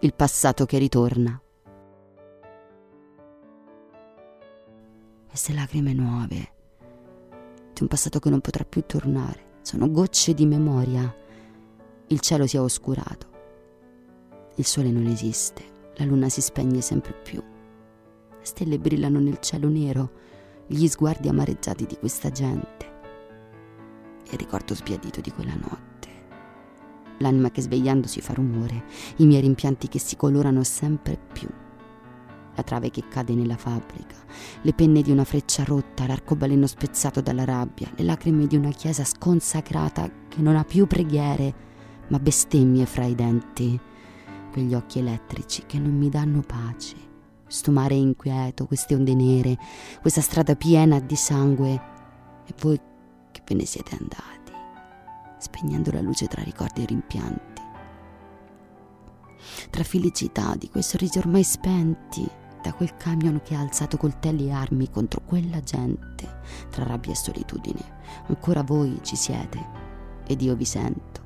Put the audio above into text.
il passato che ritorna. Queste lacrime nuove di un passato che non potrà più tornare sono gocce di memoria. Il cielo si è oscurato, il sole non esiste, la luna si spegne sempre più, le stelle brillano nel cielo nero, gli sguardi amareggiati di questa gente, il ricordo sbiadito di quella notte, l'anima che svegliandosi fa rumore, i miei rimpianti che si colorano sempre più, la trave che cade nella fabbrica, le penne di una freccia rotta, l'arcobaleno spezzato dalla rabbia, le lacrime di una chiesa sconsacrata che non ha più preghiere ma bestemmie fra i denti, quegli occhi elettrici che non mi danno pace, questo mare inquieto, queste onde nere, questa strada piena di sangue e voi che ve ne siete andati, spegnendo la luce tra ricordi e rimpianti, tra felicità di quei sorrisi ormai spenti, da quel camion che ha alzato coltelli e armi contro quella gente, tra rabbia e solitudine. Ancora voi ci siete ed io vi sento.